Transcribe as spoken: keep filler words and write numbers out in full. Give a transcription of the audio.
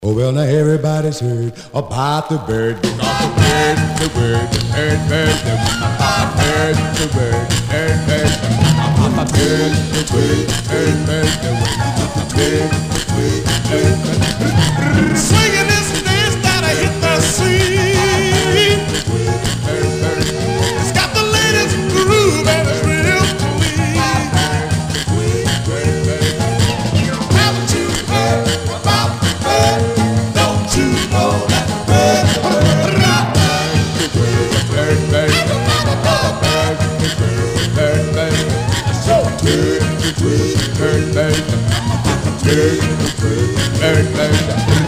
Oh, well, now everybody's heard about the bird, because the bird, the bird, the bird, bird, the papa bird, the bird, bird, bird, the papa bird, the bird, bird, bird, the papa bird, the bird, bird, bird. Swinging this dance that I hit the scene. It's got the latest groove and it's real clean. Haven't you heard about the bird? Don't you know that the bird, the bird, the bird, the bird, the bird, the bird, so good, the bird, the bird, the bird, the bird, the bird.